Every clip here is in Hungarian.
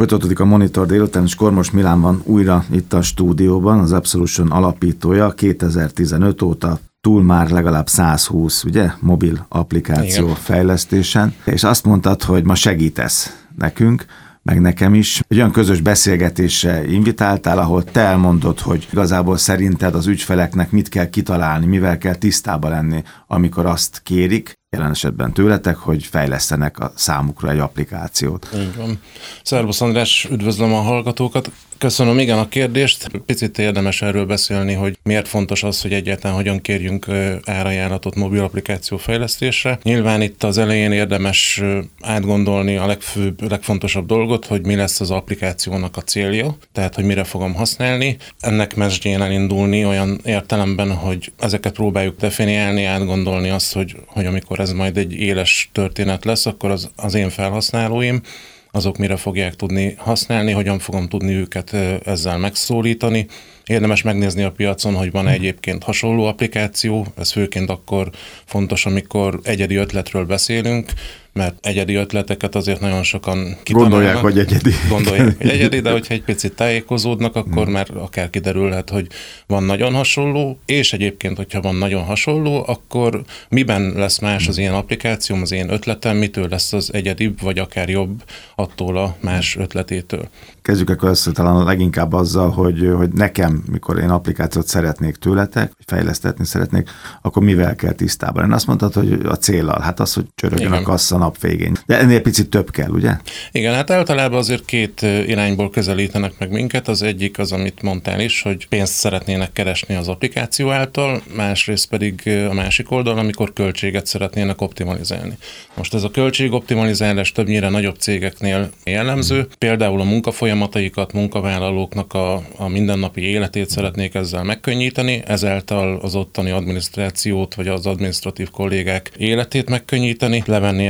Folytatódik a Monitor délután, és Kormos Milán van újra itt a stúdióban, az Absolution alapítója, 2015 óta túl már legalább 120, ugye, mobil applikáció fejlesztésen, és azt mondtad, hogy ma segítesz nekünk, meg nekem is. Egy olyan közös beszélgetésre invitáltál, ahol te elmondod, hogy igazából szerinted az ügyfeleknek mit kell kitalálni, mivel kell tisztába lenni, amikor azt kérik, jelen esetben tőletek, hogy fejlesztenek a számukra egy applikációt. Így van. Szervusz András, üdvözlöm a hallgatókat. Köszönöm, igen, a kérdést. Picit érdemes erről beszélni, hogy miért fontos az, hogy egyáltalán hogyan kérjünk árajánlatot mobil applikáció fejlesztésre. Nyilván itt az elején érdemes átgondolni a legfontosabb dolgot, hogy mi lesz az applikációnak a célja, tehát hogy mire fogom használni. Ennek mesdjén elindulni olyan értelemben, hogy ezeket próbáljuk definiálni, átgondolni azt, hogy amikor ez majd egy éles történet lesz, akkor az én felhasználóim, azok mire fogják tudni használni, hogyan fogom tudni őket ezzel megszólítani. Érdemes megnézni a piacon, hogy van egyébként hasonló applikáció, ez főként akkor fontos, amikor egyedi ötletről beszélünk, mert egyedi ötleteket azért nagyon sokan kitalálnak. Gondolják, hogy egyedi, de hogyha egy picit tájékozódnak, akkor már akár kiderülhet, hogy van nagyon hasonló, és egyébként, hogyha van nagyon hasonló, akkor miben lesz más az én applikációm, az én ötletem, mitől lesz az egyedibb, vagy akár jobb attól a más ötletétől. Kezdjük akkor össze talán leginkább azzal, hogy nekem, mikor én applikációt szeretnék tőletek, vagy fejlesztetni szeretnék, akkor mivel kell tisztában lenni? Azt mondtad, hogy a céllal, hát az, hogy csörögjön a kassa nap végén. De ennél picit több kell, ugye? Igen, hát általában azért két irányból közelítenek meg minket. Az egyik az, amit mondtál is, hogy pénzt szeretnének keresni az applikáció által, másrészt pedig a másik oldal, amikor költséget szeretnének optimalizálni. Most ez a költségoptimalizálás többnyire nagyobb cégeknél jellemző, például a munkafolyamataikat, munkavállalóknak a mindennapi életét szeretnék ezzel megkönnyíteni, ezáltal az ottani adminisztrációt vagy az adminisztratív kollégák életét megkönnyíteni, levenni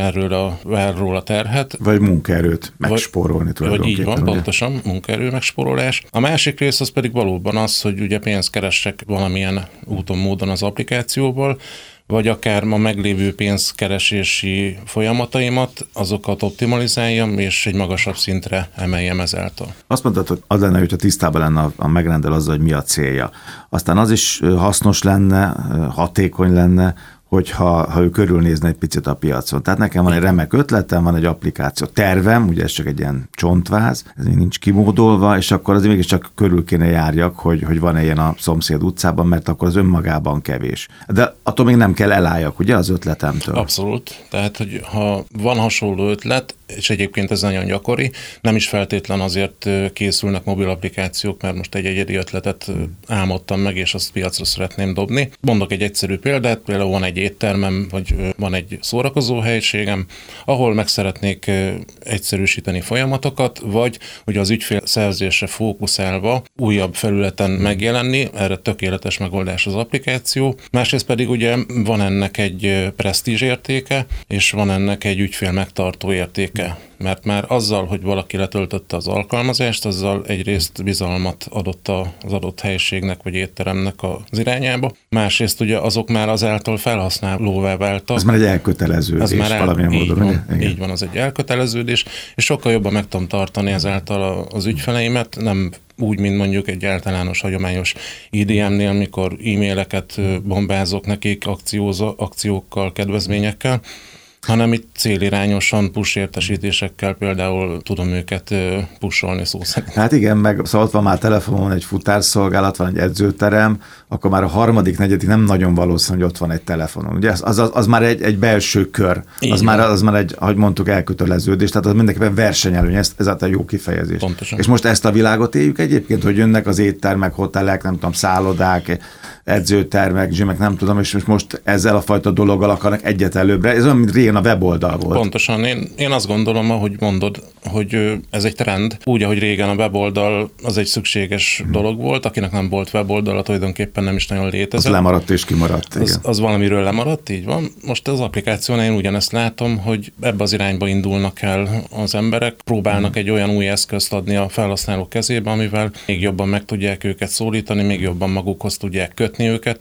erről a terhet. Vagy munkaerőt megspórolni tulajdonképpen. Vagy így van, pontosan, munkaerő megspórolás. A másik rész az pedig valóban az, hogy ugye pénzt keressek valamilyen úton, módon az applikációból, vagy akár ma meglévő pénzkeresési folyamataimat, azokat optimalizáljam, és egy magasabb szintre emeljem ezáltal. Azt mondtad, hogy az lenne, hogyha tisztában lenne a megrendelő azzal, hogy mi a célja. Aztán az is hasznos lenne, hatékony lenne, hogyha ő körülnézne egy picit a piacon. Tehát nekem van egy remek ötletem, van egy applikáció tervem, ugye ez csak egy ilyen csontváz, ez még nincs kimódolva, és akkor azért mégiscsak körül kéne járjak, hogy van-e ilyen a szomszéd utcában, mert akkor az önmagában kevés. De attól még nem kell elálljak, ugye, az ötletemtől. Abszolút. Tehát, hogy ha van hasonló ötlet, és egyébként ez nagyon gyakori, nem is feltétlen azért készülnek mobil applikációk, mert most egy egyedi ötletet álmodtam meg, és azt piacra szeretném dobni. Mondok egy egyszerű példát, például van egy éttermem, vagy van egy szórakozóhelyiségem, ahol meg szeretnék egyszerűsíteni folyamatokat, vagy ugye az ügyfél szerzésre fókuszálva újabb felületen megjelenni, erre tökéletes megoldás az applikáció. Másrészt pedig ugye van ennek egy presztízs értéke, és van ennek egy ügyfél megtartó értéke. Mert már azzal, hogy valaki letöltötte az alkalmazást, azzal egyrészt bizalmat adott az adott helyiségnek vagy étteremnek az irányába. Másrészt ugye azok már azáltal felhasználóvá váltak. Ez már egy elköteleződés valamilyen módon. Így van, az egy elköteleződés, és sokkal jobban meg tudom tartani ezáltal az ügyfeleimet, nem úgy, mint mondjuk egy általános, hagyományos IDM-nél, mikor e-maileket bombázok nekik akciókkal, kedvezményekkel, hanem itt célirányosan push értesítésekkel például tudom őket pusolni szó szerint. Hát igen, meg szóval ott van már telefonon egy futárszolgálat, van egy edzőterem, akkor már a harmadik, negyedik nem nagyon valószínű, hogy ott van egy telefonon. Ugye az már egy belső kör, az már egy, ahogy mondtuk, elköteleződés, tehát az mindenképpen versenyelőny, ez a jó kifejezés. Pontosan. És most ezt a világot éljük egyébként, hogy jönnek az éttermek, hotelek, nem tudom, szállodák, edzőtermek, gymek, nem tudom, és most ezzel a fajta dologgal akarnak egyet előbbre. Ez olyan, mint régen a weboldal volt. Pontosan. Én azt gondolom, ahogy mondod, hogy ez egy trend. Úgy, ahogy régen a weboldal az egy szükséges dolog volt, akinek nem volt weboldala, tulajdonképpen nem is nagyon létezett. Az lemaradt és kimaradt. Az valamiről lemaradt, így van. Most az applikációnál én ugyanezt látom, hogy ebbe az irányba indulnak el az emberek, próbálnak egy olyan új eszközt adni a felhasználók kezébe, amivel még jobban meg tudják őket szólítani, még jobban magukhoz tudják kötni őket,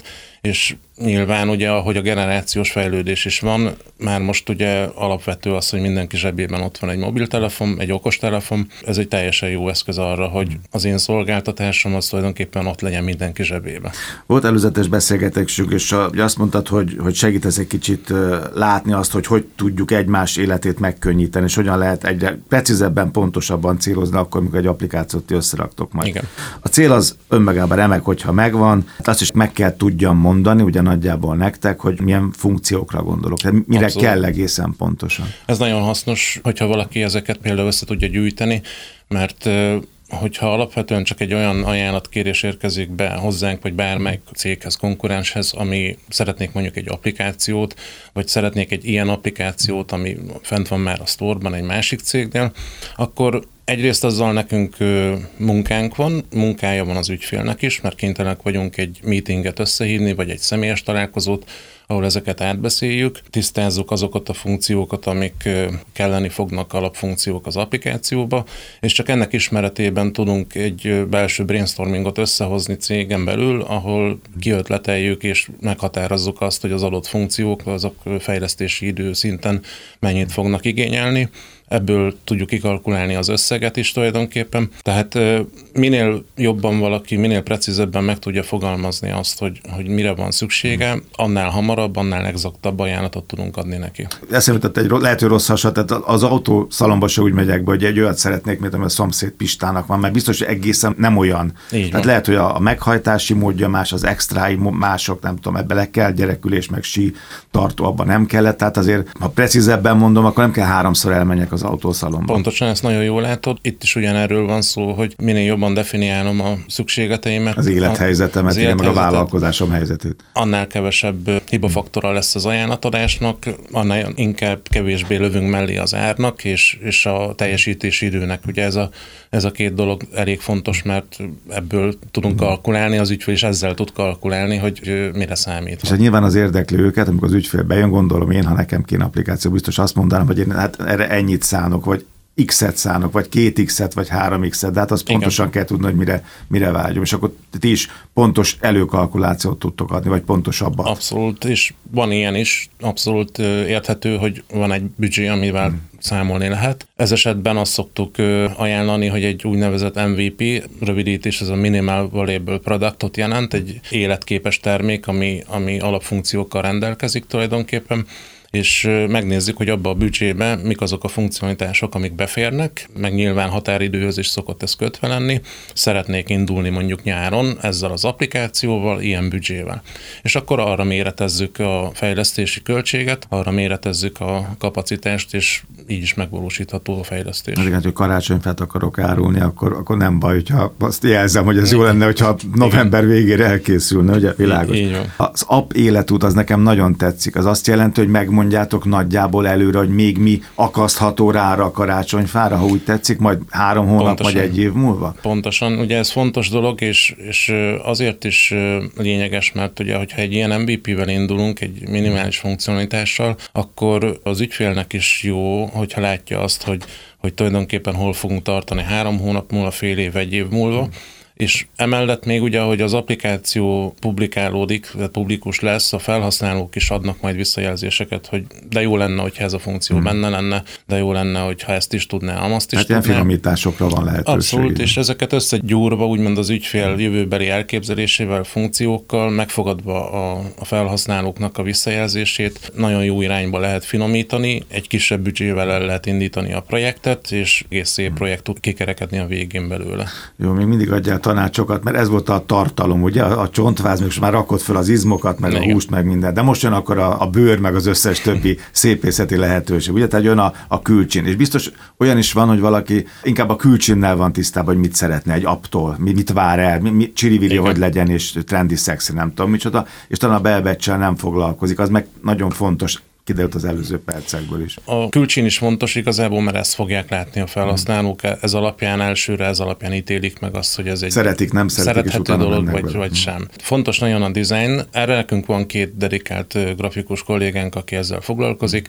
és nyilván ugye, ahogy a generációs fejlődés is van, már most ugye alapvető az, hogy mindenki zsebében ott van egy mobiltelefon, egy okostelefon. Ez egy teljesen jó eszköz arra, hogy az én szolgáltatásom az tulajdonképpen ott legyen mindenki zsebében. Volt előzetes beszélgetésünk, és azt mondtad, hogy segítesz egy kicsit látni azt, hogy tudjuk egymás életét megkönnyíteni, és hogyan lehet egyre precízebben, pontosabban célozni akkor, amikor egy applikációt összeraktok majd. Igen. A cél az önmagában remek, hogyha megvan, azt is meg kell tudjam mondani, ugye nagyjából nektek, hogy milyen funkciókra gondolok, tehát mire Abszolút. kell egészen pontosan. Ez nagyon hasznos, hogyha valaki ezeket például össze tudja gyűjteni, mert hogyha alapvetően csak egy olyan ajánlatkérés érkezik be hozzánk, vagy bármelyik céghez, konkurenshez, ami szeretnék mondjuk egy applikációt, vagy szeretnék egy ilyen applikációt, ami fent van már a sztorban egy másik cégnél, akkor egyrészt azzal nekünk munkánk van, munkája van az ügyfélnek is, mert kénytelenek vagyunk egy meetinget összehívni, vagy egy személyes találkozót, ahol ezeket átbeszéljük, tisztázzuk azokat a funkciókat, amik kelleni fognak, alapfunkciók az applikációba, és csak ennek ismeretében tudunk egy belső brainstormingot összehozni cégen belül, ahol kiötleteljük és meghatározzuk azt, hogy az adott funkciók, azok fejlesztési idő szinten mennyit fognak igényelni. Ebből tudjuk kikalkulálni az összeget is tulajdonképpen. Tehát minél jobban valaki, minél precízebben meg tudja fogalmazni azt, hogy mire van szüksége, annál hamarabb, annál exaktabb ajánlatot tudunk adni neki. Eszembe jutott egy lehet, hogy rossz hasonlat, tehát az autószalomba se úgy megyek be, hogy egy olyat szeretnék, mint ami a szomszéd Pistának van, mert biztos, hogy egészen nem olyan. Tehát lehet, hogy a meghajtási módja más, az extrái mások, nem tudom, ebbe le kell gyerekülés, meg sí tartó, abban nem kellett. Tehát azért, ha precízebben mondom, akkor nem kell 3-szor elmenjek az autószalomban. Pontosan, ezt nagyon jól látod. Itt is ugyanerről van szó, hogy minél jobban definiálom a szükségleteimet. Az élethelyzetemet, meg a vállalkozásom helyzetét. Annál kevesebb hibafaktora lesz az ajánlatadásnak, annál inkább kevésbé lövünk mellé az árnak, és a teljesítési időnek. Ugye ez a két dolog elég fontos, mert ebből tudunk kalkulálni, az ügyfél is ezzel tud kalkulálni, hogy mire számít. És nyilván az érdekli őket, amikor az ügyfél bejön, gondolom én, ha nekem kéne applikáció, biztos azt mondanám, hogy én hát erre ennyit szánok, vagy X-et szánok, vagy 2X-et, vagy 3X-et, de hát azt pontosan kell tudni, hogy mire vágyom, és akkor ti is pontos előkalkulációt tudtok adni, vagy pontosabbat. Abszolút, és van ilyen is, abszolút érthető, hogy van egy büdzsé, amivel számolni lehet. Ez esetben azt szoktuk ajánlani, hogy egy úgynevezett MVP, rövidítés, ez a Minimal Valuable Productot jelent, egy életképes termék, ami alapfunkciókkal rendelkezik tulajdonképpen, és megnézzük, hogy abba a büdzsébe mik azok a funkcionalitások, amik beférnek, meg nyilván határidőhöz is szokott ez kötve lenni. Szeretnék indulni mondjuk nyáron ezzel az applikációval, ilyen büdzsével. És akkor arra méretezzük a fejlesztési költséget, arra méretezzük a kapacitást, és így is megvalósítható a fejlesztés. Igen, hogy karácsonyfát akarok árulni, akkor nem baj, hogyha azt jelzem, hogy ez jó lenne, hogyha november végére elkészülne, ugye világos. Így van. Az app életút az nekem nagyon tetszik. Az azt jelenti, hogy megmondjátok nagyjából előre, hogy még mi akasztható rá a karácsonyfára, ha úgy tetszik, majd 3 hónap, Pontosan. vagy 1 év múlva? Pontosan, ugye ez fontos dolog, és azért is lényeges, mert ugye, hogyha egy ilyen MVP-vel indulunk, egy minimális funkcionalitással, akkor az ügyfélnek is jó, hogyha látja azt, hogy tulajdonképpen hol fogunk tartani 3 hónap múlva, fél év, 1 év múlva, és emellett még ugye, hogy az applikáció publikálódik, tehát publikus lesz, a felhasználók is adnak majd visszajelzéseket, hogy de jó lenne, hogyha ez a funkció benne lenne, de jó lenne, hogyha ezt is tudná, azt is hát tudná. ilyen finomításokra van lehetőség. Abszolút, és ezeket összegyúrva, úgymond az ügyfél jövőbeli elképzelésével, funkciókkal, megfogadva a felhasználóknak a visszajelzését, nagyon jó irányba lehet finomítani, egy kisebb büdzsével el lehet indítani a projektet, és egész szép projekt tud kikerekedni a végén belőle. Jó, még mindig adjál tanácsokat, mert ez volt a tartalom, ugye? A csontváz, még már rakott fel az izmokat, meg a húst, meg minden, de most jön akkor a bőr, meg az összes többi szépészeti lehetőség, ugye? Tehát jön a külcsin, és biztos olyan is van, hogy valaki inkább a külcsinnel van tisztában, hogy mit szeretne egy apptól, mit vár el, csirivili, hogy legyen, és trendi, szexi, nem tudom micsoda, és talán a belbecsel nem foglalkozik, az meg nagyon fontos, kiderült az előző percekből is. A külcsin is fontos igazából, mert ezt fogják látni a felhasználók, ez alapján ítélik meg azt, hogy ez egy szeretik, nem szeretik, szerethető dolog, vagy sem. Fontos nagyon a design, erre nekünk van 2 dedikált grafikus kollégánk, aki ezzel foglalkozik,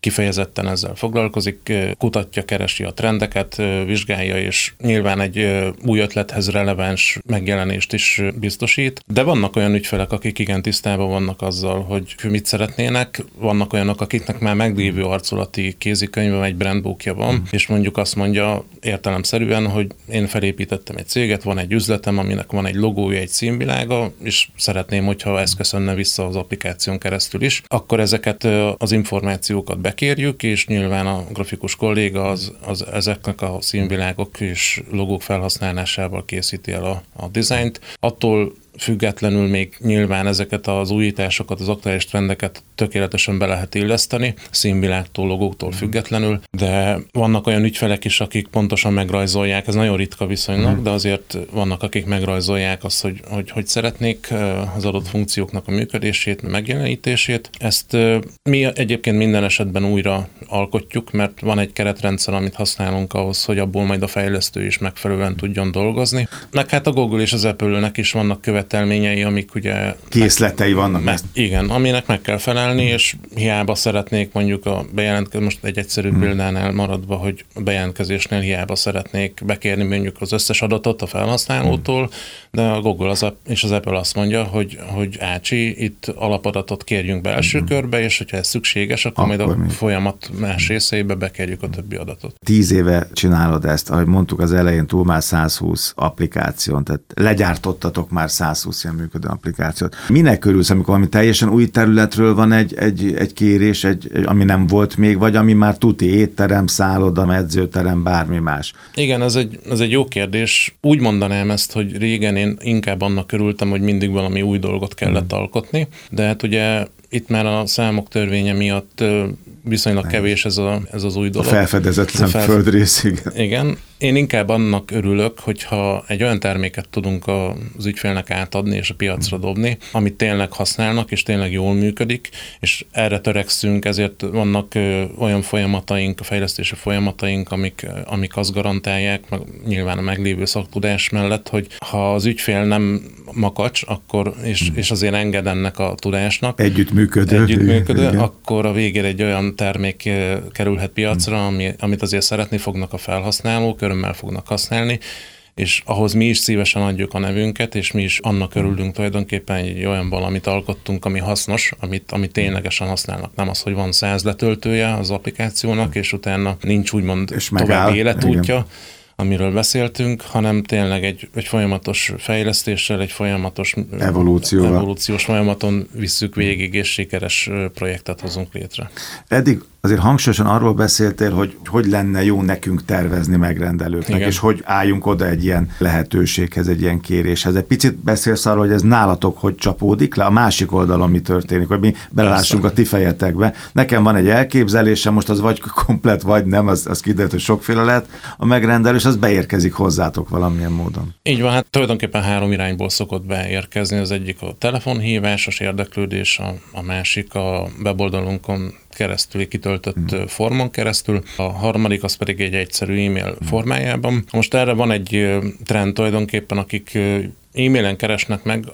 kifejezetten ezzel foglalkozik, kutatja, keresi a trendeket, vizsgálja, és nyilván egy új ötlethez releváns megjelenést is biztosít. De vannak olyan ügyfelek, akik igen tisztában vannak azzal, hogy mit szeretnének, vannak olyanok, akiknek már meglévő arculati kézikönyve, egy brandbookja van, és mondjuk azt mondja értelemszerűen, hogy én felépítettem egy céget, van egy üzletem, aminek van egy logója, egy színvilága, és szeretném, hogyha ez köszönne vissza az applikáción keresztül is, akkor ezeket az információkat bekérjük, és nyilván a grafikus kolléga az ezeknek a színvilágok és logók felhasználásával készíti el a dizájnt. Attól függetlenül még nyilván ezeket az újításokat, az aktuális trendeket tökéletesen be lehet illeszteni, színvilágtól, logóktól függetlenül, de vannak olyan ügyfelek is, akik pontosan megrajzolják, ez nagyon ritka viszonylag, de azért vannak, akik megrajzolják azt, hogy szeretnék az adott funkcióknak a működését, megjelenítését. Ezt mi egyébként minden esetben újra alkotjuk, mert van egy keretrendszer, amit használunk ahhoz, hogy abból majd a fejlesztő is megfelelően tudjon dolgozni. Meg hát a Google és az Apple-nek is vannak követelményei, amik ugye... Készletei vannak. Igen, aminek meg kell felelni, és hiába szeretnék mondjuk a bejelentkezés, most egy egyszerű példánál maradva, hogy a bejelentkezésnél hiába szeretnék bekérni mondjuk az összes adatot a felhasználótól, de a Google és az Apple azt mondja, hogy Ácsi, itt alapadatot kérjünk be első körbe, és hogyha ez szükséges, akkor majd a folyamat más részeibe bekérjük a többi adatot. 10 éve csinálod ezt, ahogy mondtuk az elején, túl már 120 applikáción, tehát legyártottatok már 120 ilyen működő applikációt. Minek örülsz, amikor valami teljesen új területről van egy kérés, ami nem volt még, vagy ami már tuti étterem, szálloda, edzőterem, bármi más? Igen, ez egy jó kérdés. Úgy mondanám ezt, hogy régen én inkább annak örültem, hogy mindig valami új dolgot kellett alkotni, de hát ugye itt már a számok törvénye miatt viszonylag kevés ez az új dolog. A felfedezetlen földrész, igen. Igen. Én inkább annak örülök, hogyha egy olyan terméket tudunk az ügyfélnek átadni és a piacra dobni, amit tényleg használnak, és tényleg jól működik, és erre törekszünk, ezért vannak olyan folyamataink, a fejlesztési folyamataink, amik azt garantálják, nyilván a meglévő szaktudás mellett, hogy ha az ügyfél nem makacs, akkor, és azért enged ennek a tudásnak. Együttműködő, akkor a végére egy olyan termék kerülhet piacra, amit azért szeretni fognak a felhasználók, örömmel fognak használni, és ahhoz mi is szívesen adjuk a nevünket, és mi is annak örülünk tulajdonképpen, egy olyan valamit alkottunk, ami hasznos, amit ténylegesen használnak. Nem az, hogy van 100 letöltője az applikációnak, és utána nincs úgymond további életútja, igen, amiről beszéltünk, hanem tényleg egy folyamatos fejlesztéssel, egy folyamatos evolúciós folyamaton visszük végig, és sikeres projektet hozunk létre. Eddig azért hangsúlyosan arról beszéltél, hogy lenne jó nekünk tervezni megrendelőknek, igen, és hogy álljunk oda egy ilyen lehetőséghez, egy ilyen kéréshez. Egy picit beszélsz arról, hogy ez nálatok hogy csapódik le, a másik oldalon mi történik, hogy mi belássunk a ti fejetekbe. Nekem van egy elképzelésem, most az vagy komplet, vagy nem, az kiderült, hogy sokféle lehet a megrendelő, és az beérkezik hozzátok valamilyen módon. Így van, hát tulajdonképpen 3 irányból szokott beérkezni. Az egyik a telefonhívásos érdeklődés, a másik a weboldalunkon keresztül kitöltött formon keresztül, a harmadik az pedig egy egyszerű e-mail formájában. Most erre van egy trend tulajdonképpen, akik e-mailen keresnek meg,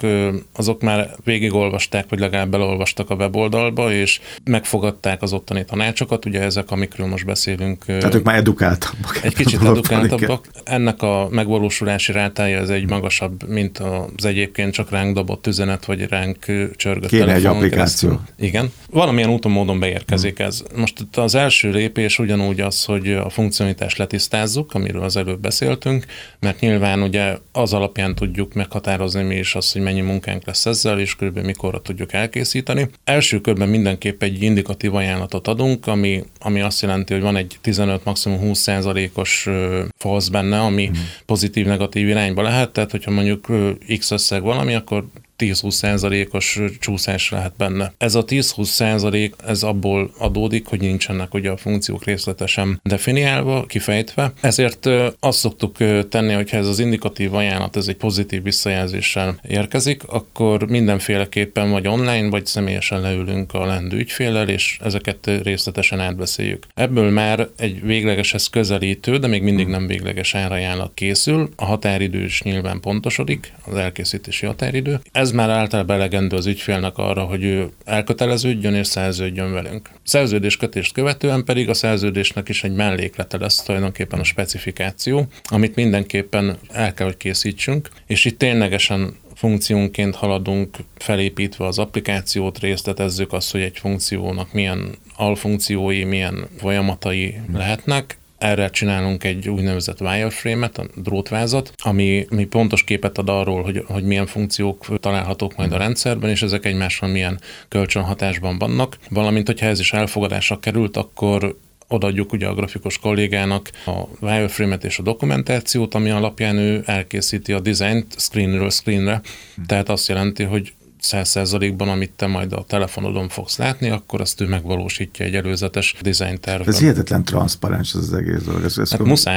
azok már végigolvasták, vagy legalább beleolvastak a weboldalba, és megfogadták az ottani tanácsokat, ugye ezek, amikről most beszélünk. Tehát ők már edukáltabbak. Egy kicsit edukáltabbak. Ennek a megvalósulási rátája ez egy magasabb, mint az egyébként csak ránk dobott üzenet, vagy ránk csörgött telefonon. Kéne egy applikáció. Keresztül. Igen. Valamilyen úton módon beérkezik ez. Most itt az első lépés ugyanúgy az, hogy a funkcionalitást letisztázzuk, amiről az előbb beszéltünk, mert nyilván ugye az alapján tudjuk meghatározni mi is azt, hogy mennyi munkánk lesz ezzel, és körülbelül mikorra tudjuk elkészíteni. Első körben mindenképp egy indikatív ajánlatot adunk, ami azt jelenti, hogy van egy 15, maximum 20%-os falsz benne, ami pozitív-negatív irányba lehet, tehát hogyha mondjuk X összeg valami, akkor 10-20%-os csúszás lehet benne. Ez a 10-20% ez abból adódik, hogy nincsenek ugye a funkciók részletesen definiálva, kifejtve. Ezért azt szoktuk tenni, hogyha ez az indikatív ajánlat, ez egy pozitív visszajelzéssel érkezik, akkor mindenféleképpen vagy online, vagy személyesen leülünk a leendő ügyféllel, és ezeket részletesen átbeszéljük. Ebből már egy véglegeshez közelítő, de még mindig nem végleges árajánlat készül. A határidő is nyilván pontosodik, az elkészítési határidő. Ez ez már általában elegendő az ügyfélnek arra, hogy ő elköteleződjön és szerződjön velünk. Szerződéskötést követően pedig a szerződésnek is egy melléklete lesz tulajdonképpen a specifikáció, amit mindenképpen el kell, hogy készítsünk, és itt ténylegesen funkciónként haladunk, felépítve az applikációt, részletezzük azt, hogy egy funkciónak milyen alfunkciói, milyen folyamatai lehetnek. Erre csinálunk egy úgynevezett wireframe-et, a drótvázat, ami pontos képet ad arról, hogy milyen funkciók találhatók majd a rendszerben, és ezek egymással milyen kölcsönhatásban vannak. Valamint, hogyha ez is elfogadásra került, akkor odaadjuk ugye a grafikus kollégának a wireframe-et és a dokumentációt, ami alapján ő elkészíti a dizájnt screenről screenre. Tehát azt jelenti, hogy 100%-ban, amit te majd a telefonodon fogsz látni, akkor azt ő megvalósítja egy előzetes design tervben. Ez hihetetlen transzparens az egész dolog. Hát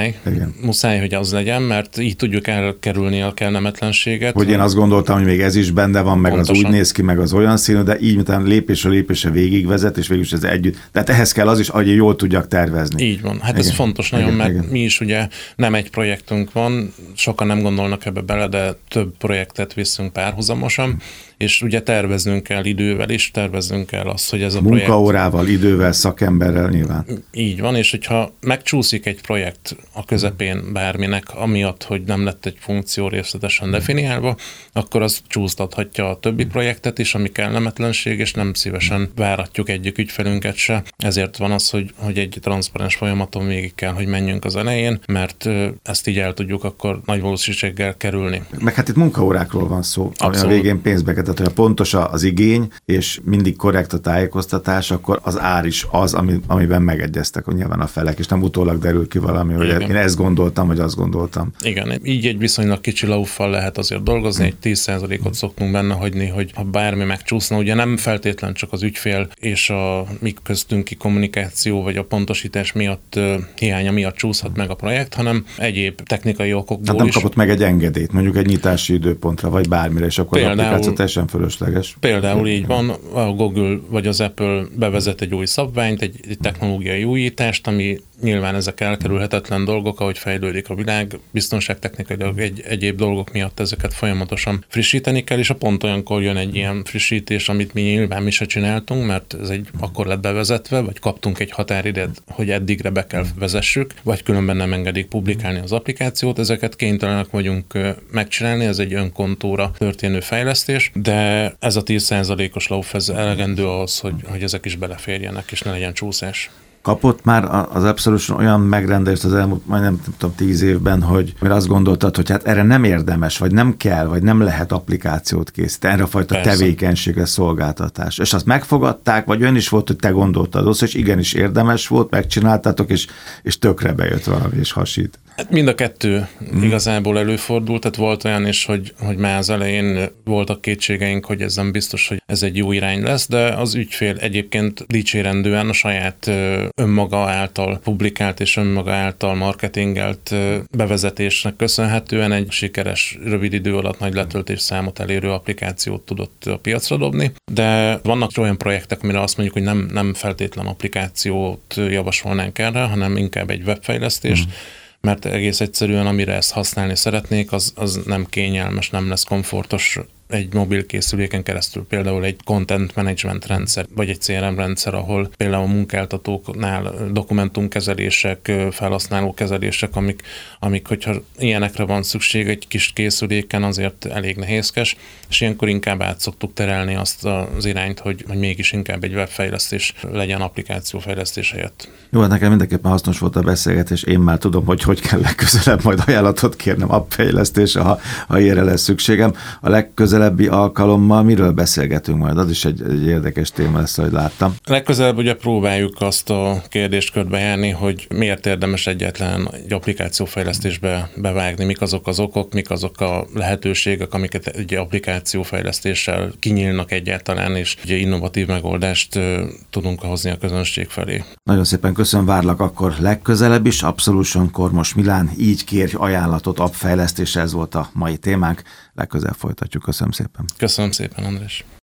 muszáj, hogy az legyen, mert így tudjuk elkerülni a kellemetlenséget. Hogy én azt gondoltam, hogy még ez is benne van, meg pontosan. Az úgy néz ki, meg az olyan színű, de így, mint lépésről lépésre végigvezet, és végül is ez együtt. Tehát ehhez kell az is, hogy jól tudjak tervezni. Így van. Hát ez fontos nagyon, mert mi is ugye nem egy projektünk van, sokan nem gondolnak ebbe bele, de több projektet viszünk párhuzamosan, és ugye terveznünk kell idővel is, terveznünk kell azt, hogy ez a projekt... Munkaórával, idővel, szakemberrel nyilván. Így van, és hogyha megcsúszik egy projekt a közepén bárminek, amiatt, hogy nem lett egy funkció részletesen definiálva, akkor az csúsztathatja a többi projektet is, ami kellemetlenség, és nem szívesen váratjuk egyik ügyfelünket se. Ezért van az, hogy egy transzparens folyamaton végig kell, hogy menjünk az elején, mert ezt így el tudjuk akkor nagy valószínűséggel kerülni. Meg hát itt munkaórákról van szó, ami a Abszolút. végén pénzbe. Tehát, hogyha pontos az igény, és mindig korrekt a tájékoztatás, akkor az ár is az, amiben megegyeztek nyilván a felek, és nem utólag derül ki valami, hogy én ezt gondoltam, vagy azt gondoltam. Igen, így egy viszonylag kicsi lauffal lehet azért dolgozni, egy 10%-ot szoktunk benne hagyni, hogy ha bármi megcsúszna, ugye nem feltétlen csak az ügyfél és a mi köztünki kommunikáció, vagy a pontosítás miatt hiánya miatt csúszhat meg a projekt, hanem egyéb technikai okokból hát nem kapott meg egy engedélyt, mondjuk egy nyitási időpontra, vagy bármire, és akkor az applikáció teljesen fölösleges. Például így van, a Google vagy az Apple bevezet egy új szabványt, egy technológiai újítást, ami nyilván ezek elkerülhetetlen dolgok, ahogy fejlődik a világ, biztonságtechnikai egyéb dolgok miatt ezeket folyamatosan frissíteni kell, és a pont olyankor jön egy ilyen frissítés, amit mi nyilván mi se csináltunk, mert ez akkor lett bevezetve, vagy kaptunk egy határidőt, hogy eddigre be kell vezessük, vagy különben nem engedik publikálni az applikációt, ezeket kénytelenek vagyunk megcsinálni, ez egy önkontóra történő fejlesztés, de ez a 10%-os lauf, ez elegendő ahhoz, hogy ezek is beleférjenek, és ne legyen csúszás. Kapott már az Absolution olyan megrendelést az elmúlt, majdnem 10 évben, hogy mire azt gondoltad, hogy hát erre nem érdemes, vagy nem kell, vagy nem lehet applikációt készíteni, erre a fajta tevékenységre, szolgáltatás. És azt megfogadták, vagy ön is volt, hogy te gondoltad azt, és igenis érdemes volt, megcsináltátok, és tökre bejött valami, és hasít. Hát mind a kettő igazából előfordult, tehát volt olyan is, hogy már az elején voltak kétségeink, hogy ez nem biztos, hogy ez egy jó irány lesz, de az ügyfél egyébként dicsérendően a saját önmaga által publikált és önmaga által marketingelt bevezetésnek köszönhetően egy sikeres, rövid idő alatt nagy letöltésszámot elérő applikációt tudott a piacra dobni, de vannak olyan projektek, amire azt mondjuk, hogy nem feltétlen applikációt javasolnánk erre, hanem inkább egy webfejlesztést, mert egész egyszerűen, amire ezt használni szeretnék, az nem kényelmes, nem lesz komfortos egy mobil készüléken keresztül, például egy content management rendszer, vagy egy CRM rendszer, ahol például a munkáltatóknál dokumentumkezelések, felhasználókezelések, amik, hogyha ilyenekre van szükség egy kis készüléken, azért elég nehézkes, és ilyenkor inkább át szoktuk terelni azt az irányt, hogy mégis inkább egy webfejlesztés legyen applikációfejlesztés helyett. Jó, hát nekem mindenképpen hasznos volt a beszélgetés, én már tudom, hogy kell legközelebb majd ajánlatot kérnem appfejlesztésre, ha ilyenre lesz szükségem. A legközelebbi alkalommal miről beszélgetünk majd? Az is egy érdekes téma lesz, ahogy láttam. Legközelebb ugye próbáljuk azt a kérdéskört bejárni, hogy miért érdemes egyáltalán egy applikációfejlesztésbe bevágni, mik azok az okok, mik azok a lehetőségek, amiket egy applikációfejlesztéssel kinyílnak egyáltalán, és ugye innovatív megoldást tudunk hozni a közönség felé. Nagyon szépen köszönöm, várlak akkor legközelebb is. Absolution Kormos Milán, így kérj ajánlatot appfejlesztésre, ez volt a mai témánk. Legközelebb folytatjuk. Köszönöm szépen. Köszönöm szépen, András.